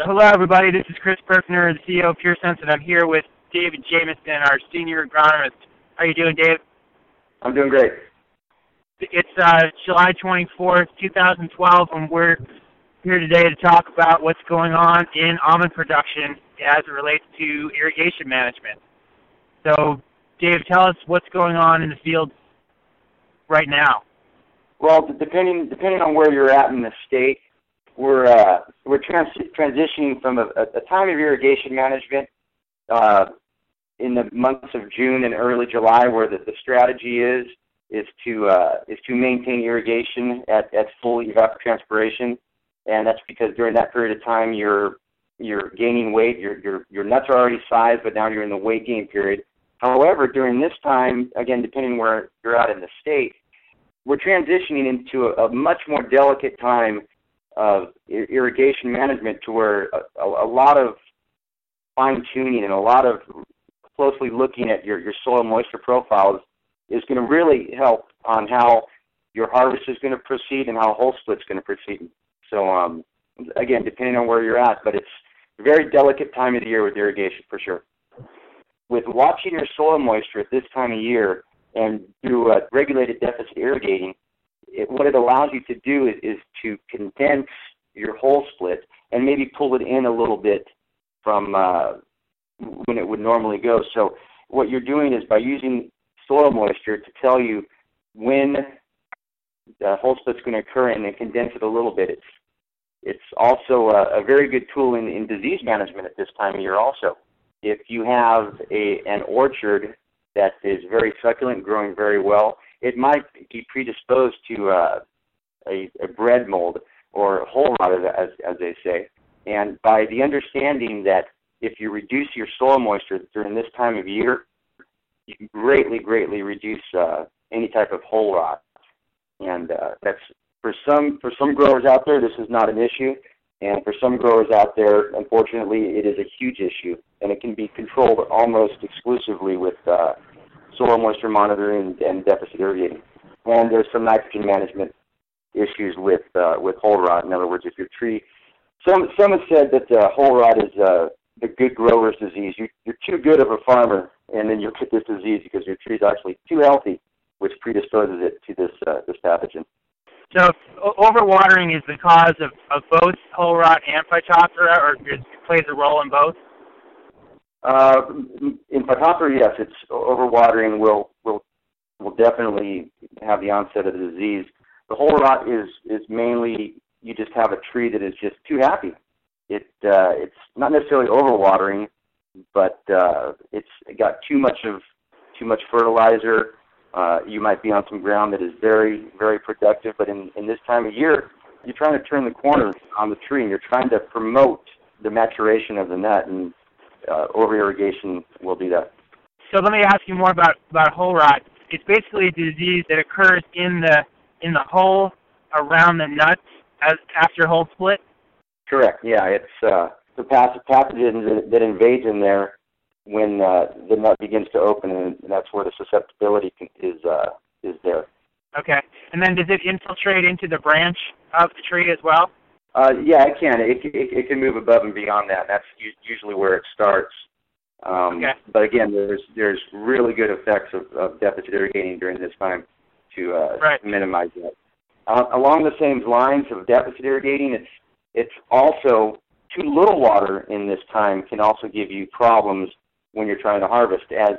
So hello, everybody. This is Chris Perkner, the CEO of PureSense, and I'm here with David Jamison, our senior agronomist. How are you doing, Dave? I'm doing great. It's July 24th, 2012, and we're here today to talk about what's going on in almond production as it relates to irrigation management. So, Dave, tell us what's going on in the field right now. Well, depending on where you're at in the state, we're transitioning from a time of irrigation management in the months of June and early July, where the strategy is to maintain irrigation at full evapotranspiration, and that's because during that period of time you're gaining weight. Your nuts are already sized, but now you're in the weight gain period. However, during this time, again, depending where you're at in the state, we're transitioning into a much more delicate time of irrigation management, to where a lot of fine-tuning and a lot of closely looking at your soil moisture profiles is going to really help on how your harvest is going to proceed and how whole split's going to proceed. So, again, depending on where you're at, but it's a very delicate time of the year with irrigation for sure. With watching your soil moisture at this time of year and through regulated deficit irrigating, what it allows you to do is to condense your whole split and maybe pull it in a little bit from when it would normally go. So what you're doing is by using soil moisture to tell you when the whole split's going to occur and then condense it a little bit. It's also a very good tool in disease management at this time of year also. If you have an orchard that is very succulent, growing very well, it might be predisposed to a bread mold or whole rot, as they say. And by the understanding that if you reduce your soil moisture during this time of year, you can greatly reduce any type of whole rot. And that's for some growers out there, this is not an issue. And for some growers out there, unfortunately, it is a huge issue. And it can be controlled almost exclusively with soil moisture monitoring and deficit irrigating. And there's some nitrogen management issues with whole rot. In other words, if your tree, some have said that whole rot is the good grower's disease. You're too good of a farmer, and then you'll get this disease because your tree's actually too healthy, which predisposes it to this pathogen. So overwatering is the cause of both whole rot and Phytophthora, or it plays a role in both? In Phytophthora, yes, it's overwatering will definitely have the onset of the disease. The whole rot is mainly you just have a tree that is just too happy. It's not necessarily overwatering, but it's got too much fertilizer. You might be on some ground that is very, very productive, but in this time of year, you're trying to turn the corner on the tree, and you're trying to promote the maturation of the nut, and over-irrigation will do that. So let me ask you more about whole rot. It's basically a disease that occurs in the hole around the nuts after whole split? Correct. Yeah, it's the pathogen that invades in there when the nut begins to open, and that's where the susceptibility is there. Okay. And then does it infiltrate into the branch of the tree as well? Yeah, it can. It can move above and beyond that. That's usually where it starts. Okay. But again, there's really good effects of deficit irrigating during this time to minimize that. Along the same lines of deficit irrigating, it's also too little water in this time can also give you problems when you're trying to harvest. As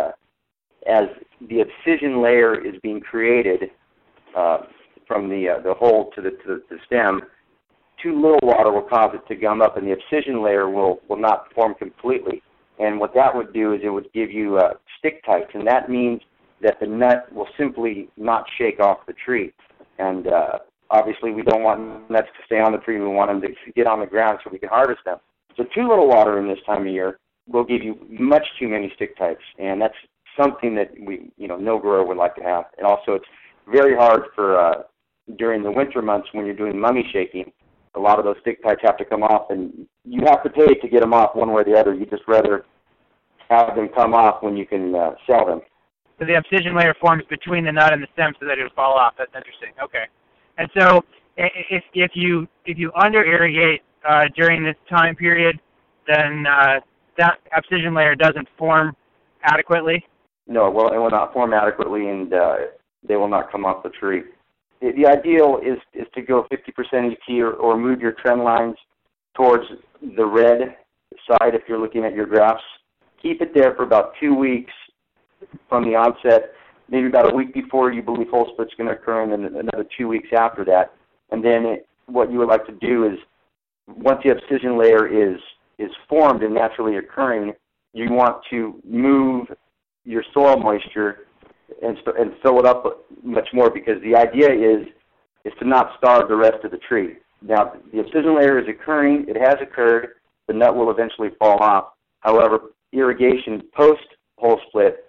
the abscission layer is being created from the hole to the stem, too little water will cause it to gum up, and the abscission layer will not form completely. And what that would do is it would give you stick tights, and that means that the nut will simply not shake off the tree. And obviously we don't want nuts to stay on the tree. We want them to get on the ground so we can harvest them. So too little water in this time of year will give you much too many stick tights, and that's something that no grower would like to have. And also it's very hard for during the winter months when you're doing mummy shaking. A lot of those stick tights have to come off, and you have to pay to get them off one way or the other. You just rather have them come off when you can sell them. So the abscission layer forms between the nut and the stem so that it will fall off. That's interesting. Okay. And so if you under irrigate during this time period, then that abscission layer doesn't form adequately? No, it will not form adequately, and they will not come off the tree. The ideal is to go 50% ET or move your trend lines towards the red side if you're looking at your graphs. Keep it there for about 2 weeks from the onset, maybe about a week before you believe hole split's going to occur, and then another 2 weeks after that. And then what you would like to do is, once the abscission layer is formed and naturally occurring, you want to move your soil moisture and fill it up much more, because the idea is to not starve the rest of the tree. Now, the abscission layer is occurring. It has occurred. The nut will eventually fall off. However, irrigation post-hole split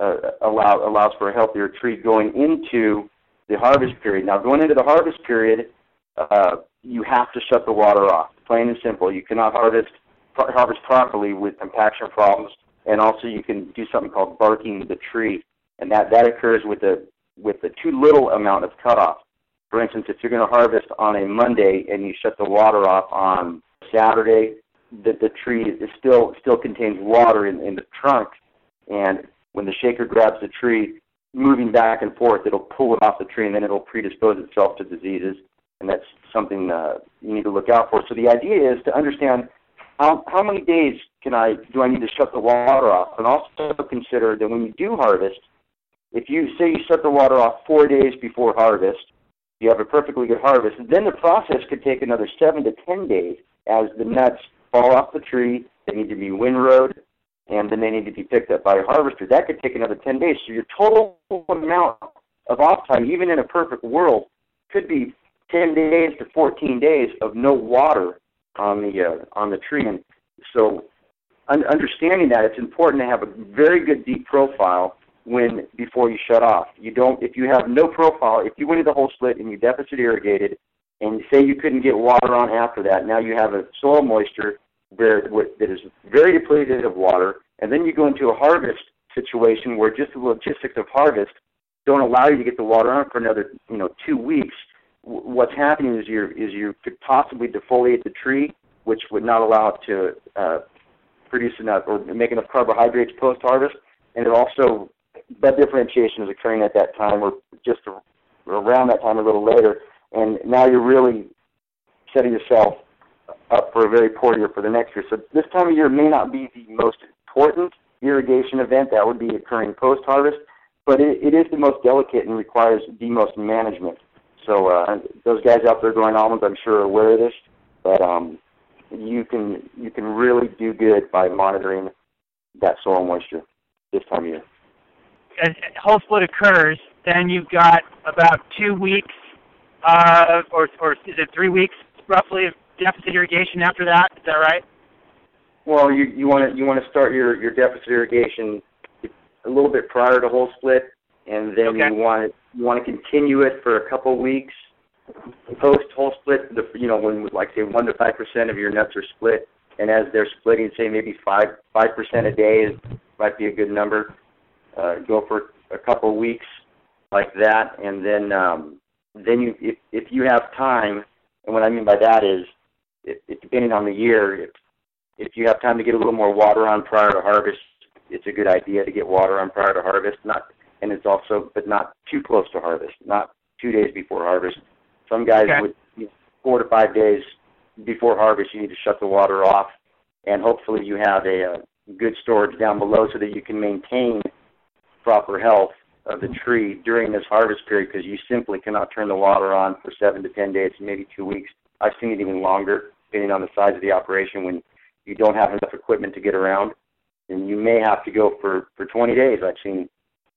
allows for a healthier tree going into the harvest period. Now, going into the harvest period, you have to shut the water off, plain and simple. You cannot harvest properly with compaction problems, and also you can do something called barking the tree, and that occurs with a too little amount of cutoff. For instance, if you're going to harvest on a Monday and you shut the water off on Saturday, the tree is still contains water in the trunk, and when the shaker grabs the tree, moving back and forth, it'll pull it off the tree, and then it'll predispose itself to diseases, and that's something you need to look out for. So the idea is to understand how many days do I need to shut the water off, and also consider that when you do harvest, if you say you shut the water off 4 days before harvest, you have a perfectly good harvest. Then the process could take another 7 to 10 days as the nuts fall off the tree. They need to be windrowed, and then they need to be picked up by a harvester. That could take another 10 days. So your total amount of off time, even in a perfect world, could be 10 days to 14 days of no water on the tree. And so understanding that, it's important to have a very good deep profile before you shut off. If you have no profile, if you went into the hole split and you deficit irrigated, and say you couldn't get water on after that, now you have a soil moisture that is very depleted of water, and then you go into a harvest situation where just the logistics of harvest don't allow you to get the water on for another 2 weeks. What's happening is you could possibly defoliate the tree, which would not allow it to produce enough or make enough carbohydrates post-harvest, and it also, bud differentiation is occurring at that time or just around that time, a little later, and now you're really setting yourself up for a very poor year for the next year. So this time of year may not be the most important irrigation event that would be occurring post-harvest, but it is the most delicate and requires the most management. So those guys out there growing almonds, I'm sure, are aware of this, but you can really do good by monitoring that soil moisture this time of year. As hole split occurs, then you've got about 2 weeks, or is it 3 weeks roughly of deficit irrigation after that? Is that right? Well, you want to start your deficit irrigation a little bit prior to hole split, and then okay. you want to continue it for a couple weeks post hole split. When like say 1 to 5% of your nuts are split, and as they're splitting, say maybe 5% a day might be a good number. Go for a couple weeks like that, and then you, if you have time, and what I mean by that is, it depending on the year, if you have time to get a little more water on prior to harvest, it's a good idea to get water on prior to harvest. But not too close to harvest, not 2 days before harvest. Some guys would 4 to 5 days before harvest, you need to shut the water off, and hopefully you have a good storage down below so that you can maintain proper health of the tree during this harvest period, because you simply cannot turn the water on for 7 to 10 days, maybe 2 weeks. I've seen it even longer, depending on the size of the operation, when you don't have enough equipment to get around, and you may have to go for 20 days. I've seen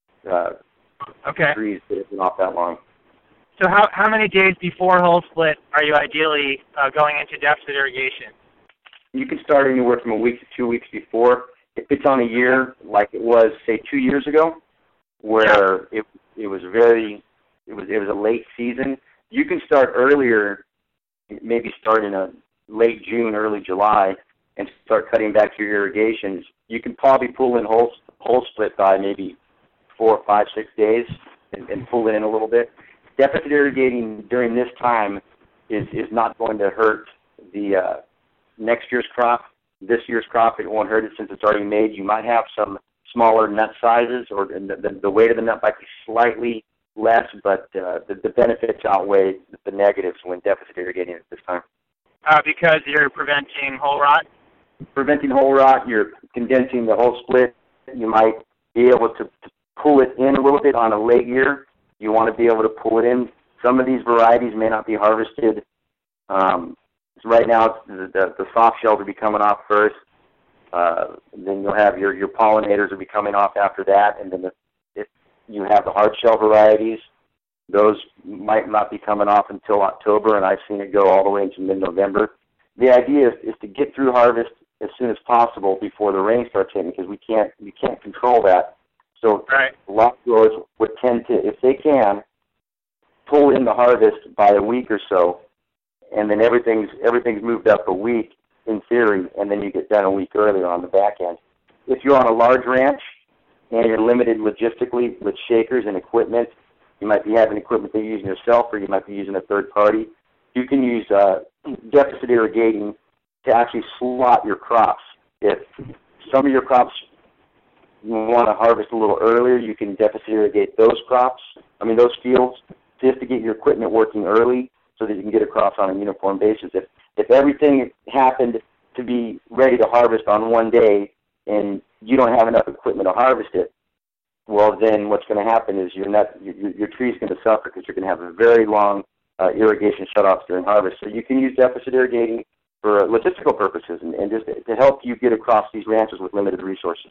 trees that have been off that long. So how many days before hole split are you ideally going into deficit irrigation? You can start anywhere from a week to 2 weeks before. If it's on a year like it was, say, 2 years ago, where it was a late season, you can start earlier, maybe start in a late June, early July, and start cutting back your irrigations. You can probably pull in hole split by maybe 4, 5, 6 days and pull it in a little bit. Deficit irrigating during this time is not going to hurt the next year's crop. This year's crop, it won't hurt it since it's already made. You might have some smaller nut sizes, or the weight of the nut might be slightly less, but the benefits outweigh the negatives when deficit irrigating at this time. Because you're preventing whole rot? Preventing whole rot, you're condensing the whole split. You might be able to pull it in a little bit on a late year. You want to be able to pull it in. Some of these varieties may not be harvested. Right now, the soft shells will be coming off first. Then you'll have your pollinators will be coming off after that. And then if you have the hard shell varieties, those might not be coming off until October, and I've seen it go all the way into mid-November. The idea is to get through harvest as soon as possible before the rain starts hitting, because we can't control that. So right. A lot of growers would tend to, if they can, pull in the harvest by a week or so, and then everything's moved up a week in theory, and then you get done a week earlier on the back end. If you're on a large ranch and you're limited logistically with shakers and equipment, you might be having equipment that you're using yourself, or you might be using a third party. You can use deficit irrigating to actually slot your crops. If some of your crops you want to harvest a little earlier, you can deficit irrigate those fields, just to get your equipment working early so that you can get across on a uniform basis. If everything happened to be ready to harvest on one day and you don't have enough equipment to harvest it, well, then what's going to happen is your tree's going to suffer, because you're going to have a very long irrigation shutoffs during harvest. So you can use deficit irrigating for logistical purposes and just to help you get across these ranches with limited resources.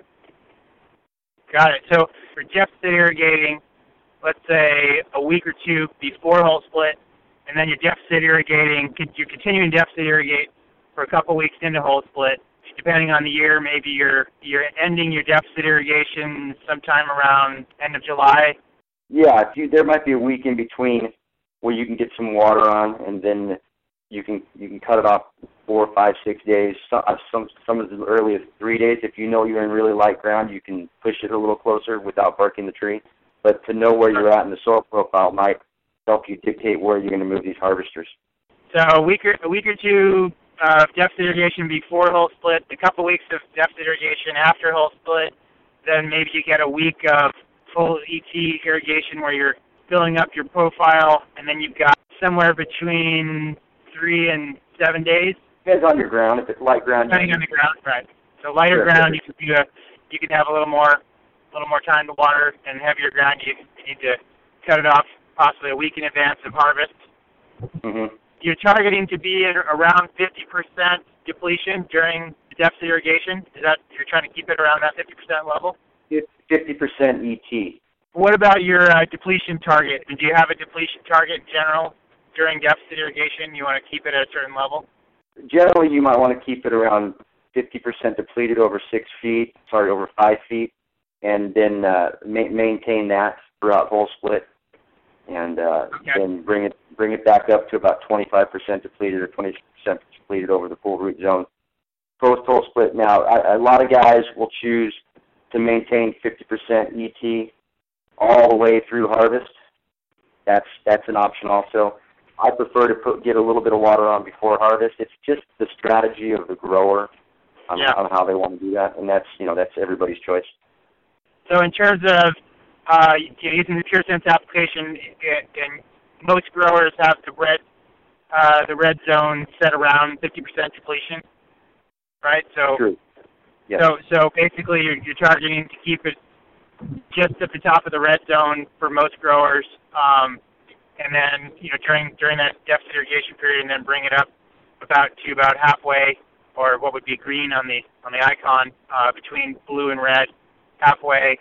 Got it. So for deficit irrigating, let's say a week or two before whole split, and then you're deficit irrigating, you're continuing to deficit irrigate for a couple weeks into whole split. Depending on the year, maybe you're ending your deficit irrigation sometime around end of July. Yeah, there might be a week in between where you can get some water on, and then you can cut it off 4, 5, 6 days. Some as early as 3 days. If you know you're in really light ground, you can push it a little closer without barking the tree. But to know where you're at in the soil profile might help you dictate where you're going to move these harvesters. So a week or two of deficit irrigation before whole split, a couple weeks of deficit irrigation after whole split, then maybe you get a week of full ET irrigation where you're filling up your profile, and then you've got somewhere between 3 and 7 days. Depends on your ground. If it's light ground, depending on the ground, right? So lighter ground, you can have a little more time to water, and heavier ground, you need to cut it off possibly a week in advance of harvest. Mm-hmm. You're targeting to be at around 50% depletion during the deficit irrigation. Is that you're trying to keep it around that 50% level? 50% ET. What about your depletion target? Do you have a depletion target in general during deficit irrigation? You want to keep it at a certain level? Generally, you might want to keep it around 50% depleted over 5 feet, and then maintain that throughout whole split, and then bring it back up to about 25% depleted or 20% depleted over the full root zone. Post whole split. Now, a lot of guys will choose to maintain 50% ET all the way through harvest. That's an option also. I prefer to get a little bit of water on before harvest. It's just the strategy of the grower on how they want to do that, and that's everybody's choice. So in terms of using the PureSense application, and most growers have the red zone set around 50% depletion, right? So, true. Yes. So basically, you're targeting to keep it just at the top of the red zone for most growers, and then during that deficit irrigation period, and then bring it up about halfway, or what would be green on the icon, between blue and red, halfway,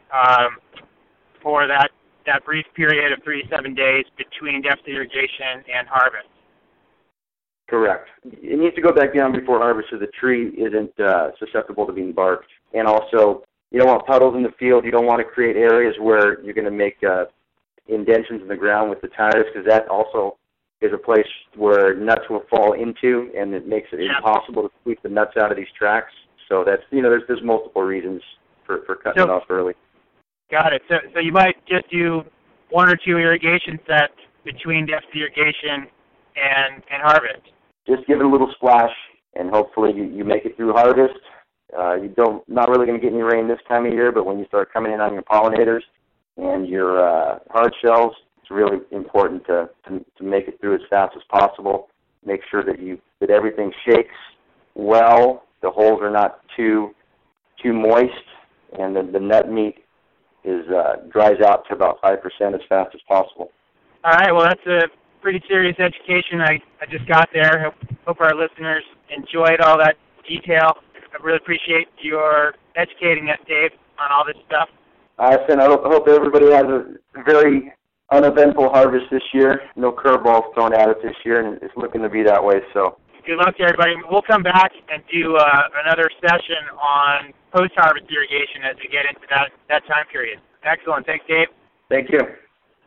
for that brief period of 3 to 7 days between deficit irrigation and harvest. Correct. It needs to go back down before harvest so the tree isn't susceptible to being barked. And also, you don't want puddles in the field. You don't want to create areas where you're going to make indentions in the ground with the tires, because that also is a place where nuts will fall into, and it makes it impossible to squeeze the nuts out of these tracks. So that's there's multiple reasons for cutting it off early. Got it. So you might just do 1 or 2 irrigation sets between deficit irrigation and harvest. Just give it a little splash and hopefully you make it through harvest. Not really going to get any rain this time of year, but when you start coming in on your pollinators and your hard shells, it's really important to make it through as fast as possible. Make sure that everything shakes well, the holes are not too moist, and the nut meat dries out to about 5% as fast as possible. All right, well, that's a pretty serious education I just got there. Hope our listeners enjoyed all that detail. I really appreciate your educating us, Dave, on all this stuff. I hope everybody has a very uneventful harvest this year. No curveballs thrown at it this year, and it's looking to be that way. So good luck to everybody. We'll come back and do another session on post-harvest irrigation as we get into that time period. Excellent. Thanks, Dave. Thank you.